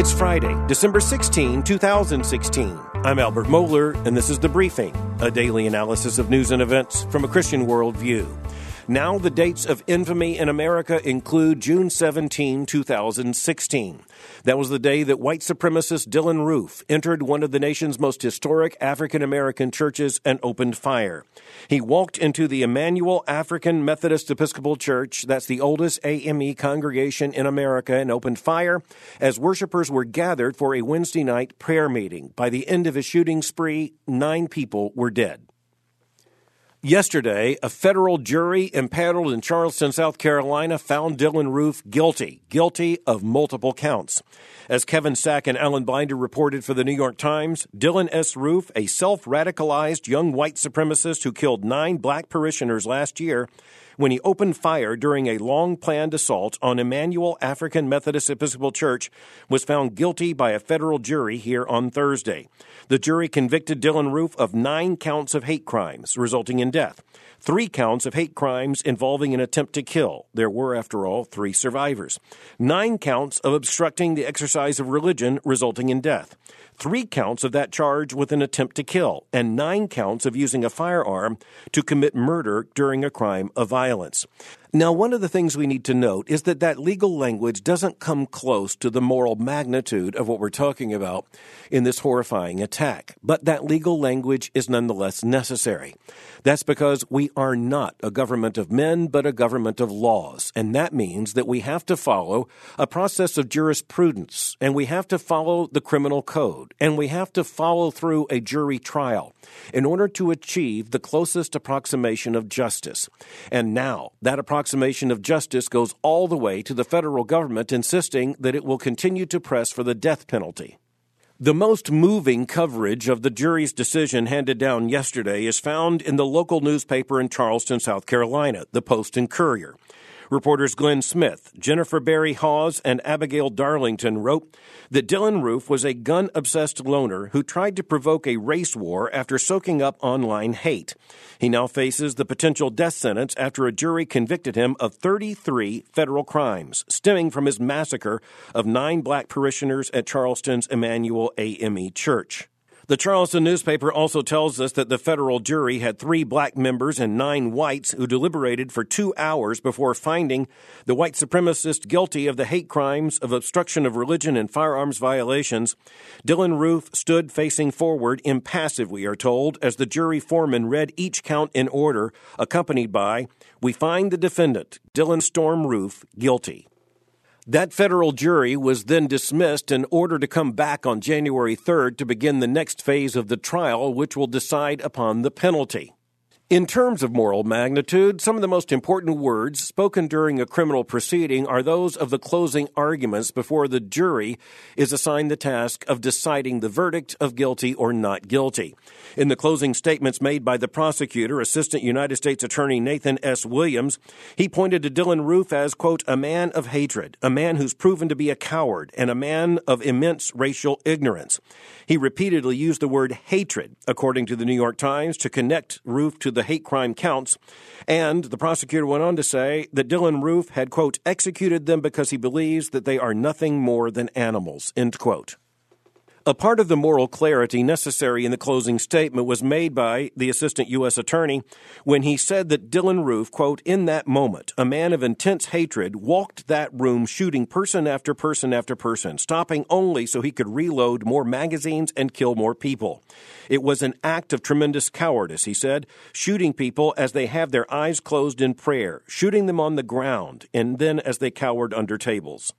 It's Friday, December 16, 2016. I'm Albert Mohler, and this is The Briefing, a daily analysis of news and events from a Christian worldview. Now the dates of infamy in America include June 17, 2016. That was the day that white supremacist Dylann Roof entered one of the nation's most historic African-American churches and opened fire. He walked into the Emmanuel African Methodist Episcopal Church, that's the oldest AME congregation in America, and opened fire as worshipers were gathered for a Wednesday night prayer meeting. By the end of his shooting spree, 9 people were dead. Yesterday, a federal jury impaneled in Charleston, South Carolina, found Dylann Roof guilty of multiple counts. As Kevin Sack and Alan Binder reported for the New York Times, Dylann S. Roof, a self-radicalized young white supremacist who killed 9 black parishioners last year when he opened fire during a long-planned assault on Emmanuel African Methodist Episcopal Church, was found guilty by a federal jury here on Thursday. The jury convicted Dylann Roof of 9 counts of hate crimes, resulting in death. 3 counts of hate crimes involving an attempt to kill. There were, after all, 3 survivors. 9 counts of obstructing the exercise of religion, resulting in death. 3 counts of that charge with an attempt to kill, and 9 counts of using a firearm to commit murder during a crime of violence. Now, one of the things we need to note is that legal language doesn't come close to the moral magnitude of what we're talking about in this horrifying attack. But that legal language is nonetheless necessary. That's because we are not a government of men, but a government of laws. And that means that we have to follow a process of jurisprudence, and we have to follow the criminal code, and we have to follow through a jury trial in order to achieve the closest approximation of justice. And now, that approximation of justice goes all the way to the federal government insisting that it will continue to press for the death penalty. The most moving coverage of the jury's decision handed down yesterday is found in the local newspaper in Charleston, South Carolina, the Post and Courier. Reporters Glenn Smith, Jennifer Berry Hawes, and Abigail Darlington wrote that Dylann Roof was a gun-obsessed loner who tried to provoke a race war after soaking up online hate. He now faces the potential death sentence after a jury convicted him of 33 federal crimes stemming from his massacre of 9 black parishioners at Charleston's Emmanuel AME Church. The Charleston newspaper also tells us that the federal jury had 3 black members and 9 whites who deliberated for 2 hours before finding the white supremacist guilty of the hate crimes of obstruction of religion and firearms violations. Dylann Roof stood facing forward, impassive, we are told, as the jury foreman read each count in order, accompanied by, "We find the defendant, Dylann Storm Roof, guilty." That federal jury was then dismissed in order to come back on January 3rd to begin the next phase of the trial, which will decide upon the penalty. In terms of moral magnitude, some of the most important words spoken during a criminal proceeding are those of the closing arguments before the jury is assigned the task of deciding the verdict of guilty or not guilty. In the closing statements made by the prosecutor, Assistant United States Attorney Nathan S. Williams, he pointed to Dylann Roof as, quote, a man of hatred, a man who's proven to be a coward, and a man of immense racial ignorance. He repeatedly used the word hatred, according to the New York Times, to connect Roof to the hate crime counts. And the prosecutor went on to say that Dylann Roof had, quote, executed them because he believes that they are nothing more than animals, end quote. A part of the moral clarity necessary in the closing statement was made by the assistant U.S. attorney when he said that Dylann Roof, quote, in that moment, a man of intense hatred walked that room shooting person after person after person, stopping only so he could reload more magazines and kill more people. It was an act of tremendous cowardice, he said, shooting people as they have their eyes closed in prayer, shooting them on the ground, and then as they cowered under tables.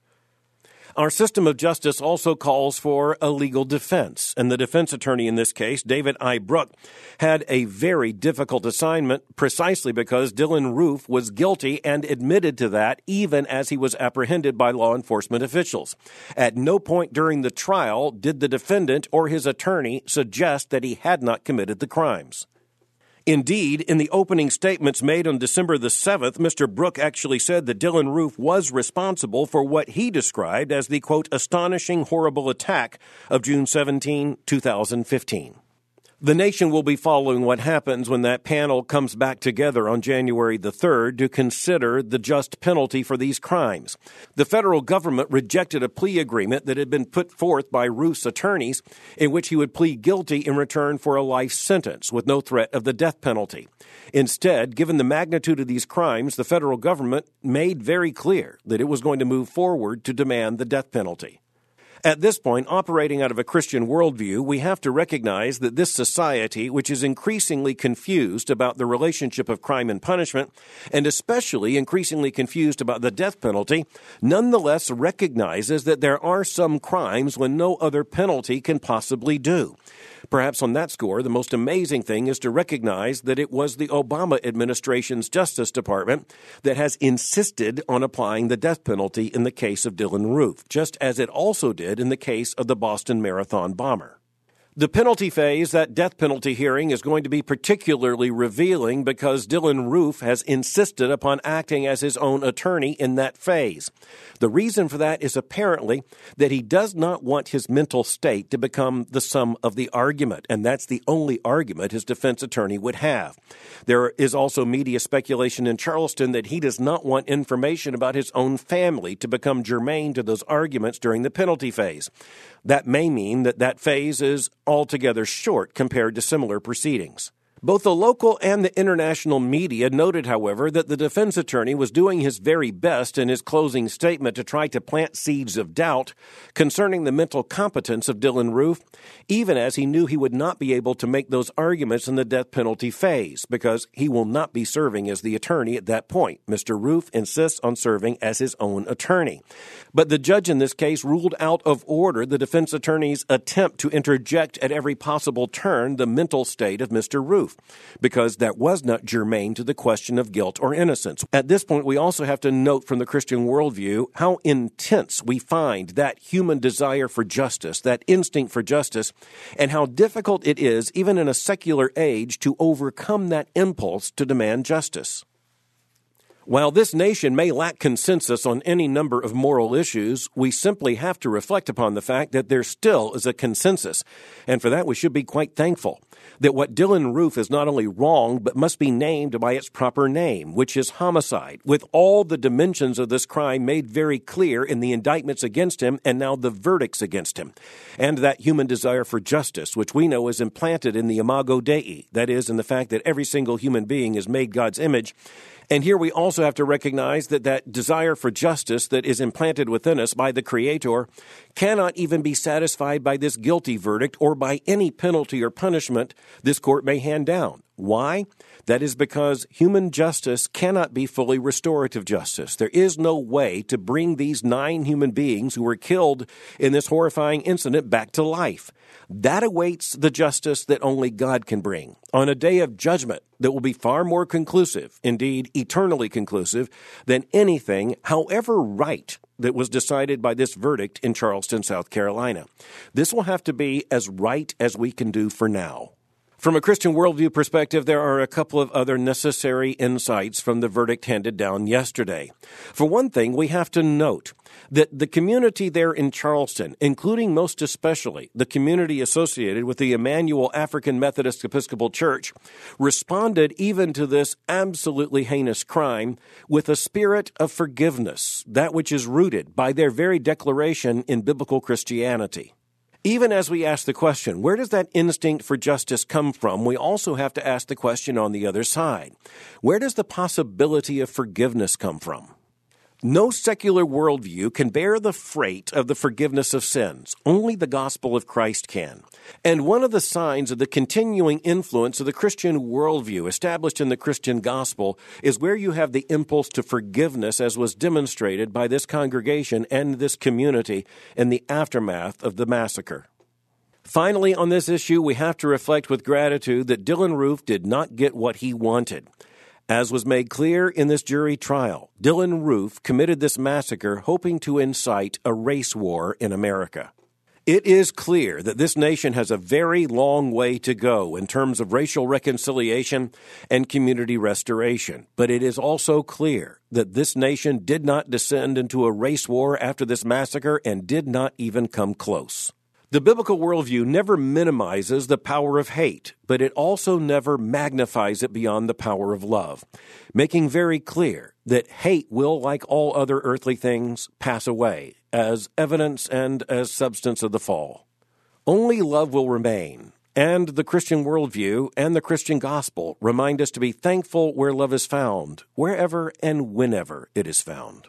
Our system of justice also calls for a legal defense, and the defense attorney in this case, David I. Brooke, had a very difficult assignment precisely because Dylann Roof was guilty and admitted to that even as he was apprehended by law enforcement officials. At no point during the trial did the defendant or his attorney suggest that he had not committed the crimes. Indeed, in the opening statements made on December the 7th, Mr. Brooke actually said that Dylann Roof was responsible for what he described as the, quote, astonishing, horrible attack of June 17, 2015. The nation will be following what happens when that panel comes back together on January the 3rd to consider the just penalty for these crimes. The federal government rejected a plea agreement that had been put forth by Roof's attorneys in which he would plead guilty in return for a life sentence with no threat of the death penalty. Instead, given the magnitude of these crimes, the federal government made very clear that it was going to move forward to demand the death penalty. At this point, operating out of a Christian worldview, we have to recognize that this society, which is increasingly confused about the relationship of crime and punishment, and especially increasingly confused about the death penalty, nonetheless recognizes that there are some crimes when no other penalty can possibly do. Perhaps on that score, the most amazing thing is to recognize that it was the Obama administration's Justice Department that has insisted on applying the death penalty in the case of Dylann Roof, just as it also did in the case of the Boston Marathon bomber. The penalty phase, that death penalty hearing, is going to be particularly revealing because Dylann Roof has insisted upon acting as his own attorney in that phase. The reason for that is apparently that he does not want his mental state to become the sum of the argument, and that's the only argument his defense attorney would have. There is also media speculation in Charleston that he does not want information about his own family to become germane to those arguments during the penalty phase. That may mean that phase is altogether short compared to similar proceedings. Both the local and the international media noted, however, that the defense attorney was doing his very best in his closing statement to try to plant seeds of doubt concerning the mental competence of Dylann Roof, even as he knew he would not be able to make those arguments in the death penalty phase, because he will not be serving as the attorney at that point. Mr. Roof insists on serving as his own attorney. But the judge in this case ruled out of order the defense attorney's attempt to interject at every possible turn the mental state of Mr. Roof, because that was not germane to the question of guilt or innocence. At this point, we also have to note from the Christian worldview how intense we find that human desire for justice, that instinct for justice, and how difficult it is, even in a secular age, to overcome that impulse to demand justice. While this nation may lack consensus on any number of moral issues, we simply have to reflect upon the fact that there still is a consensus, and for that we should be quite thankful. That what Dylann Roof is not only wrong, but must be named by its proper name, which is homicide, with all the dimensions of this crime made very clear in the indictments against him and now the verdicts against him. And that human desire for justice, which we know is implanted in the imago Dei, that is, in the fact that every single human being is made God's image. And here we also have to recognize that desire for justice that is implanted within us by the Creator cannot even be satisfied by this guilty verdict or by any penalty or punishment this court may hand down. Why? That is because human justice cannot be fully restorative justice. There is no way to bring these 9 human beings who were killed in this horrifying incident back to life. That awaits the justice that only God can bring on a day of judgment that will be far more conclusive, indeed eternally conclusive, than anything, however right, that was decided by this verdict in Charleston, South Carolina. This will have to be as right as we can do for now. From a Christian worldview perspective, there are a couple of other necessary insights from the verdict handed down yesterday. For one thing, we have to note that the community there in Charleston, including most especially the community associated with the Emmanuel African Methodist Episcopal Church, responded even to this absolutely heinous crime with a spirit of forgiveness, that which is rooted by their very declaration in biblical Christianity. Even as we ask the question, where does that instinct for justice come from, we also have to ask the question on the other side. Where does the possibility of forgiveness come from? No secular worldview can bear the freight of the forgiveness of sins. Only the gospel of Christ can. And one of the signs of the continuing influence of the Christian worldview established in the Christian gospel is where you have the impulse to forgiveness, as was demonstrated by this congregation and this community in the aftermath of the massacre. Finally, on this issue, we have to reflect with gratitude that Dylann Roof did not get what he wanted. As was made clear in this jury trial, Dylann Roof committed this massacre hoping to incite a race war in America. It is clear that this nation has a very long way to go in terms of racial reconciliation and community restoration, but it is also clear that this nation did not descend into a race war after this massacre and did not even come close. The biblical worldview never minimizes the power of hate, but it also never magnifies it beyond the power of love, making very clear that hate will, like all other earthly things, pass away as evidence and as substance of the fall. Only love will remain, and the Christian worldview and the Christian gospel remind us to be thankful where love is found, wherever and whenever it is found.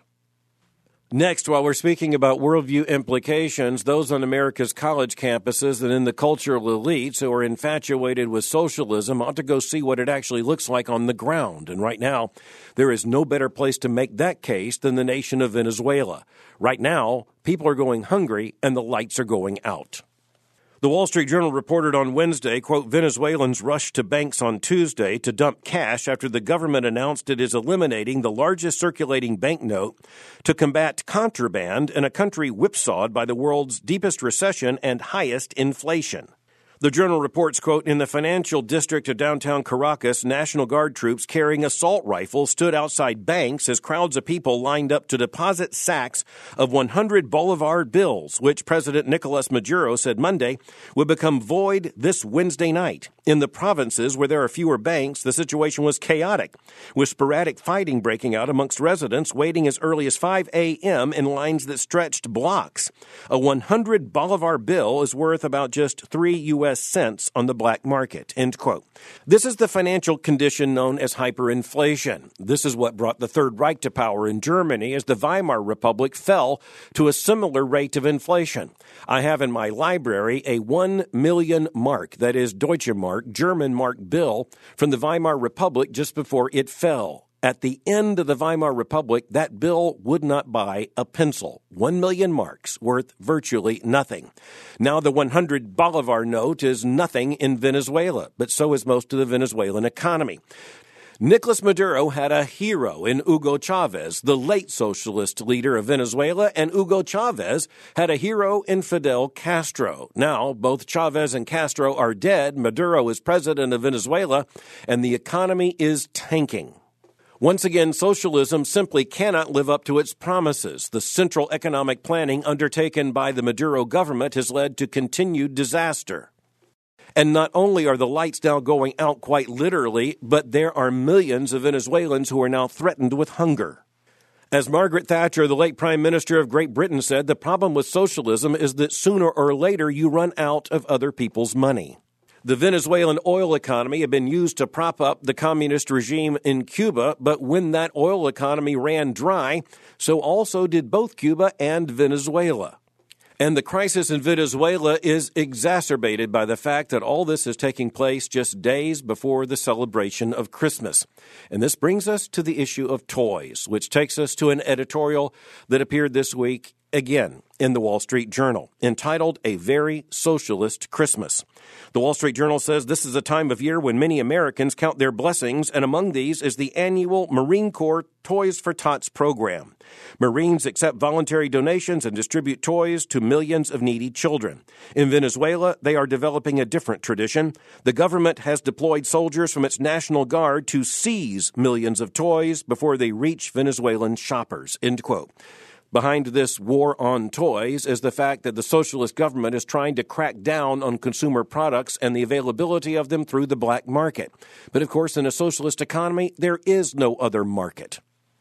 Next, while we're speaking about worldview implications, those on America's college campuses and in the cultural elites who are infatuated with socialism ought to go see what it actually looks like on the ground. And right now, there is no better place to make that case than the nation of Venezuela. Right now, people are going hungry and the lights are going out. The Wall Street Journal reported on Wednesday, quote, Venezuelans rushed to banks on Tuesday to dump cash after the government announced it is eliminating the largest circulating banknote to combat contraband in a country whipsawed by the world's deepest recession and highest inflation. The Journal reports, quote, in the financial district of downtown Caracas, National Guard troops carrying assault rifles stood outside banks as crowds of people lined up to deposit sacks of 100 Bolivar bills, which President Nicolas Maduro said Monday would become void this Wednesday night. In the provinces where there are fewer banks, the situation was chaotic, with sporadic fighting breaking out amongst residents waiting as early as 5 a.m. in lines that stretched blocks. A 100 Bolivar bill is worth about just 3 U.S. cents on the black market, end quote. This is the financial condition known as hyperinflation. This is what brought the Third Reich to power in Germany as the Weimar Republic fell to a similar rate of inflation. I have in my library a 1 million mark, that is Deutsche Mark, German mark bill from the Weimar Republic just before it fell. At the end of the Weimar Republic, that bill would not buy a pencil. 1 million marks, worth virtually nothing. Now the 100 Bolivar note is nothing in Venezuela, but so is most of the Venezuelan economy. Nicolas Maduro had a hero in Hugo Chavez, the late socialist leader of Venezuela, and Hugo Chavez had a hero in Fidel Castro. Now, both Chavez and Castro are dead. Maduro is president of Venezuela, and the economy is tanking. Once again, socialism simply cannot live up to its promises. The central economic planning undertaken by the Maduro government has led to continued disaster. And not only are the lights now going out quite literally, but there are millions of Venezuelans who are now threatened with hunger. As Margaret Thatcher, the late Prime Minister of Great Britain, said, the problem with socialism is that sooner or later you run out of other people's money. The Venezuelan oil economy had been used to prop up the communist regime in Cuba, but when that oil economy ran dry, so also did both Cuba and Venezuela. And the crisis in Venezuela is exacerbated by the fact that all this is taking place just days before the celebration of Christmas. And this brings us to the issue of toys, which takes us to an editorial that appeared this week again in the Wall Street Journal, entitled A Very Socialist Christmas. The Wall Street Journal says this is a time of year when many Americans count their blessings, and among these is the annual Marine Corps Toys for Tots program. Marines accept voluntary donations and distribute toys to millions of needy children. In Venezuela, they are developing a different tradition. The government has deployed soldiers from its National Guard to seize millions of toys before they reach Venezuelan shoppers, end quote. Behind this war on toys is the fact that the socialist government is trying to crack down on consumer products and the availability of them through the black market. But of course, in a socialist economy, there is no other market.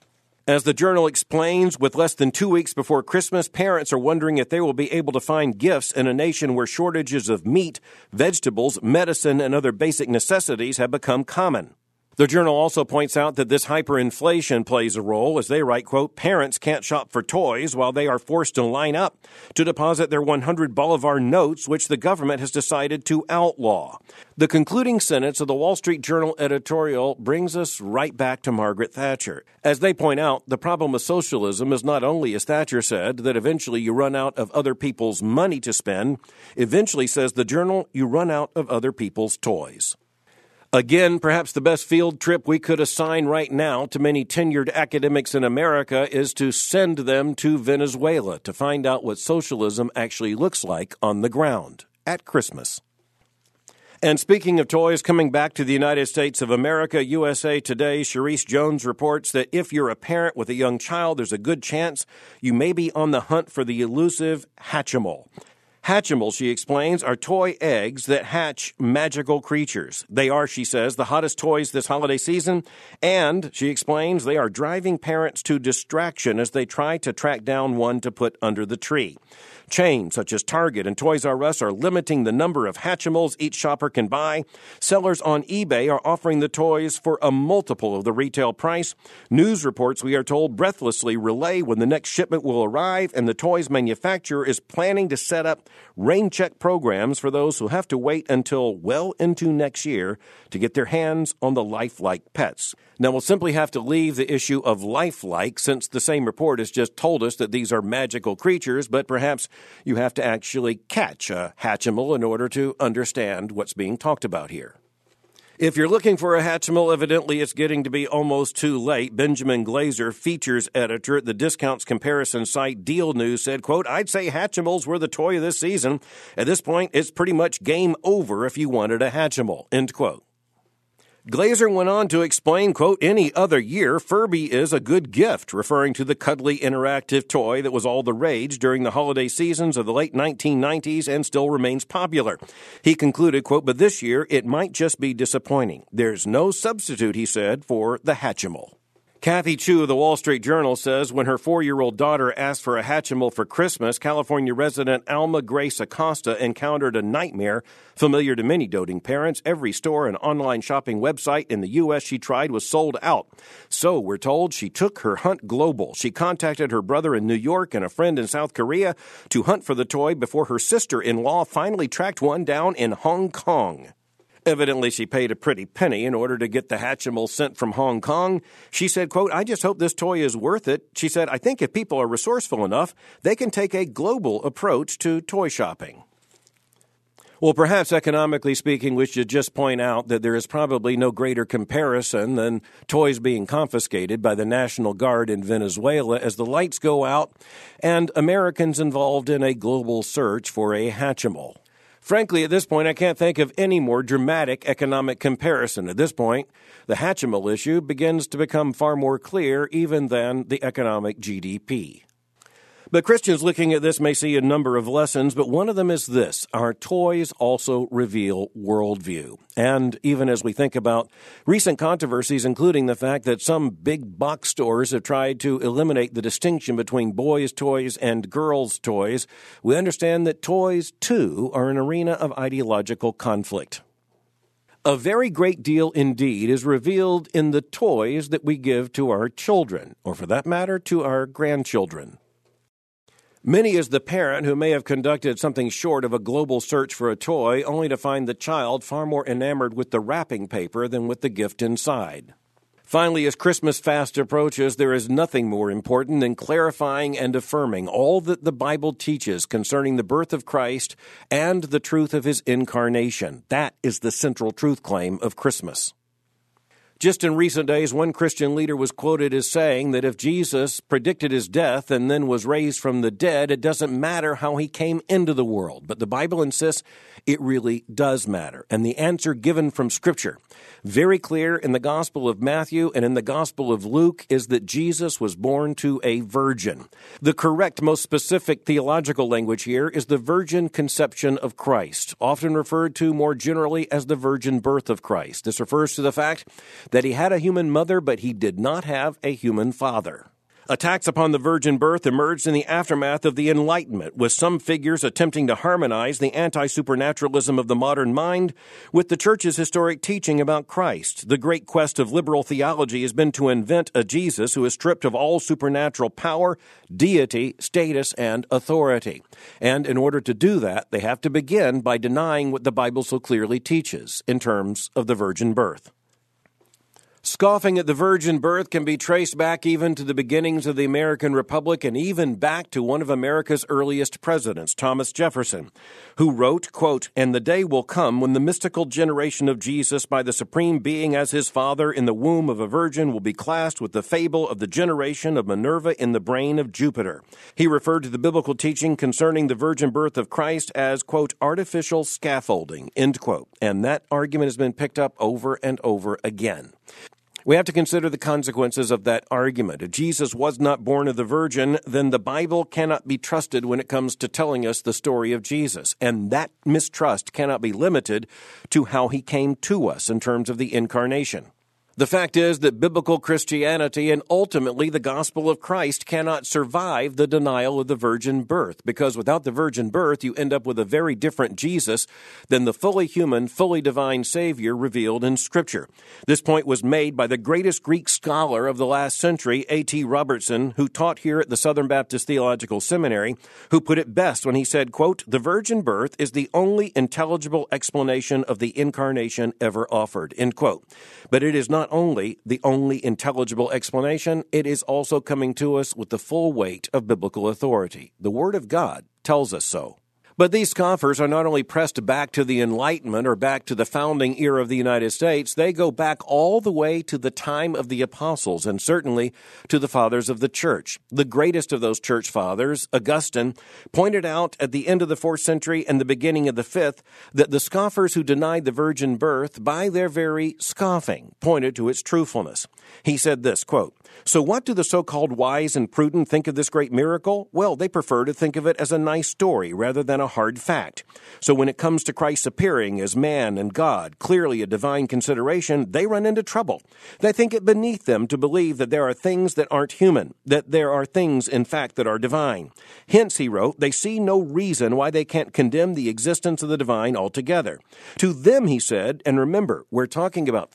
As the Journal explains, with less than 2 weeks before Christmas, parents are wondering if they will be able to find gifts in a nation where shortages of meat, vegetables, medicine, and other basic necessities have become common. The Journal also points out that this hyperinflation plays a role as they write, quote, parents can't shop for toys while they are forced to line up to deposit their 100 Bolivar notes, which the government has decided to outlaw. The concluding sentence of the Wall Street Journal editorial brings us right back to Margaret Thatcher. As they point out, the problem with socialism is not only, as Thatcher said, that eventually you run out of other people's money to spend. Eventually, says the Journal, you run out of other people's toys. Again, perhaps the best field trip we could assign right now to many tenured academics in America is to send them to Venezuela to find out what socialism actually looks like on the ground at Christmas. And speaking of toys, coming back to the United States of America, USA Today, Sharice Jones reports that if you're a parent with a young child, there's a good chance you may be on the hunt for the elusive Hatchimal. Hatchimals, she explains, are toy eggs that hatch magical creatures. They are, she says, the hottest toys this holiday season, and, she explains, they are driving parents to distraction as they try to track down one to put under the tree. Chains such as Target and Toys R Us are limiting the number of Hatchimals each shopper can buy. Sellers on eBay are offering the toys for a multiple of the retail price. News reports, we are told, breathlessly relay when the next shipment will arrive, and the toys manufacturer is planning to set up rain check programs for those who have to wait until well into next year to get their hands on the lifelike pets. Now, we'll simply have to leave the issue of lifelike, since the same report has just told us that these are magical creatures, but perhaps you have to actually catch a Hatchimal in order to understand what's being talked about here. If you're looking for a Hatchimal, evidently it's getting to be almost too late. Benjamin Glazer, features editor at the discounts comparison site Deal News, said, quote, "I'd say Hatchimals were the toy of this season. At this point, it's pretty much game over if you wanted a Hatchimal," end quote. Glazer went on to explain, quote, "Any other year, Furby is a good gift," referring to the cuddly interactive toy that was all the rage during the holiday seasons of the late 1990s and still remains popular. He concluded, quote, "But this year, it might just be disappointing. There's no substitute," he said, "for the Hatchimal." Kathy Chu of the Wall Street Journal says when her 4-year-old daughter asked for a Hatchimal for Christmas, California resident Alma Grace Acosta encountered a nightmare familiar to many doting parents. Every store and online shopping website in the U.S. she tried was sold out. So, we're told, she took her hunt global. She contacted her brother in New York and a friend in South Korea to hunt for the toy before her sister-in-law finally tracked one down in Hong Kong. Evidently, she paid a pretty penny in order to get the Hatchimal sent from Hong Kong. She said, quote, "I just hope this toy is worth it." She said, "I think if people are resourceful enough, they can take a global approach to toy shopping." Well, perhaps economically speaking, we should just point out that there is probably no greater comparison than toys being confiscated by the National Guard in Venezuela as the lights go out and Americans involved in a global search for a Hatchimal. Frankly, at this point, I can't think of any more dramatic economic comparison. At this point, the Hatchimal issue begins to become far more clear even than the economic GDP. But Christians looking at this may see a number of lessons, but one of them is this: our toys also reveal worldview. And even as we think about recent controversies, including the fact that some big box stores have tried to eliminate the distinction between boys' toys and girls' toys, we understand that toys, too, are an arena of ideological conflict. A very great deal indeed is revealed in the toys that we give to our children, or for that matter, to our grandchildren. Many is the parent who may have conducted something short of a global search for a toy, only to find the child far more enamored with the wrapping paper than with the gift inside. Finally, as Christmas fast approaches, there is nothing more important than clarifying and affirming all that the Bible teaches concerning the birth of Christ and the truth of his incarnation. That is the central truth claim of Christmas. Just in recent days, one Christian leader was quoted as saying that if Jesus predicted his death and then was raised from the dead, it doesn't matter how he came into the world. But the Bible insists it really does matter. And the answer given from Scripture, very clear in the Gospel of Matthew and in the Gospel of Luke, is that Jesus was born to a virgin. The correct, most specific theological language here is the virgin conception of Christ, often referred to more generally as the virgin birth of Christ. This refers to the fact that he had a human mother, but he did not have a human father. Attacks upon the virgin birth emerged in the aftermath of the Enlightenment, with some figures attempting to harmonize the anti-supernaturalism of the modern mind with the Church's historic teaching about Christ. The great quest of liberal theology has been to invent a Jesus who is stripped of all supernatural power, deity, status, and authority. And in order to do that, they have to begin by denying what the Bible so clearly teaches in terms of the virgin birth. Scoffing at the virgin birth can be traced back even to the beginnings of the American Republic and even back to one of America's earliest presidents, Thomas Jefferson, who wrote, quote, "And the day will come when the mystical generation of Jesus by the Supreme Being as his Father in the womb of a virgin will be classed with the fable of the generation of Minerva in the brain of Jupiter." He referred to the biblical teaching concerning the virgin birth of Christ as, quote, "artificial scaffolding," end quote. And that argument has been picked up over and over again. We have to consider the consequences of that argument. If Jesus was not born of the Virgin, then the Bible cannot be trusted when it comes to telling us the story of Jesus. And that mistrust cannot be limited to how he came to us in terms of the incarnation. The fact is that biblical Christianity and ultimately the gospel of Christ cannot survive the denial of the virgin birth, because without the virgin birth, you end up with a very different Jesus than the fully human, fully divine Savior revealed in Scripture. This point was made by the greatest Greek scholar of the last century, A.T. Robertson, who taught here at the Southern Baptist Theological Seminary, who put it best when he said, quote, "The virgin birth is the only intelligible explanation of the incarnation ever offered," end quote. But it is not only the only intelligible explanation, it is also coming to us with the full weight of biblical authority. The Word of God tells us so. But these scoffers are not only pressed back to the Enlightenment or back to the founding era of the United States, they go back all the way to the time of the apostles and certainly to the fathers of the church. The greatest of those church fathers, Augustine, pointed out at the end of the 4th century and the beginning of the 5th that the scoffers who denied the virgin birth, by their very scoffing, pointed to its truthfulness. He said this, quote, "So what do the so-called wise and prudent think of this great miracle? Well, they prefer to think of it as a nice story rather than a hard fact. So when it comes to Christ appearing as man and God, clearly a divine consideration, they run into trouble. They think it beneath them to believe that there are things that aren't human, that there are things, in fact, that are divine. Hence, he wrote, they see no reason why they can't condemn the existence of the divine altogether. To them, he said, and remember, we're talking about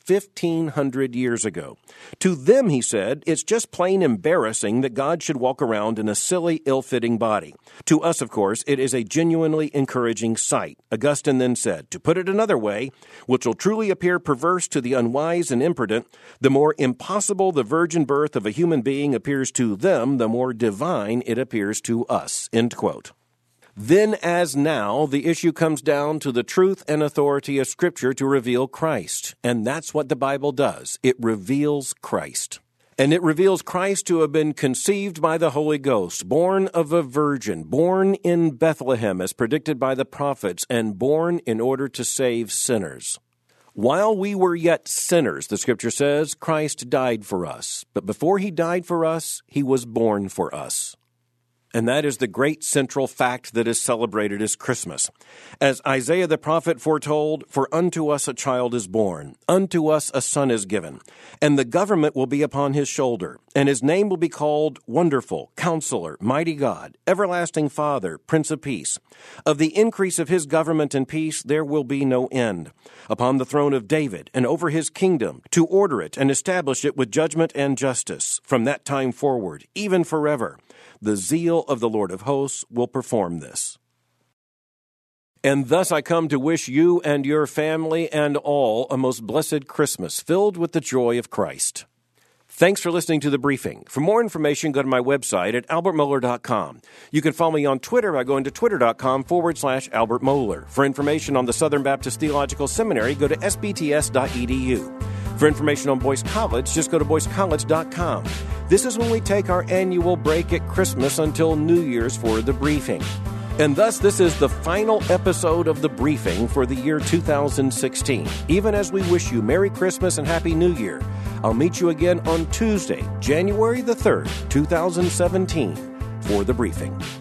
1,500 years ago. To them, he said, it's just plain embarrassing that God should walk around in a silly, ill-fitting body. To us, of course, it is a genuinely encouraging sight." Augustine then said, "To put it another way, which will truly appear perverse to the unwise and imprudent, the more impossible the virgin birth of a human being appears to them, the more divine it appears to us." End quote. Then as now, the issue comes down to the truth and authority of Scripture to reveal Christ. And that's what the Bible does. It reveals Christ. And it reveals Christ to have been conceived by the Holy Ghost, born of a virgin, born in Bethlehem as predicted by the prophets, and born in order to save sinners. While we were yet sinners, the Scripture says, Christ died for us. But before he died for us, he was born for us. And that is the great central fact that is celebrated as Christmas. As Isaiah the prophet foretold, "For unto us a child is born, unto us a son is given, and the government will be upon his shoulder, and his name will be called Wonderful, Counselor, Mighty God, Everlasting Father, Prince of Peace. Of the increase of his government and peace there will be no end, upon the throne of David and over his kingdom, to order it and establish it with judgment and justice, from that time forward, even forever. The zeal of the Lord of hosts will perform this." And thus I come to wish you and your family and all a most blessed Christmas, filled with the joy of Christ. Thanks for listening to The Briefing. For more information, go to my website at albertmohler.com. You can follow me on Twitter by going to twitter.com/Albert Mohler. For information on the Southern Baptist Theological Seminary, go to sbts.edu. For information on Boyce College, just go to boycecollege.com. This is when we take our annual break at Christmas until New Year's for The Briefing. And thus, this is the final episode of The Briefing for the year 2016. Even as we wish you Merry Christmas and Happy New Year, I'll meet you again on Tuesday, January the 3rd, 2017, for The Briefing.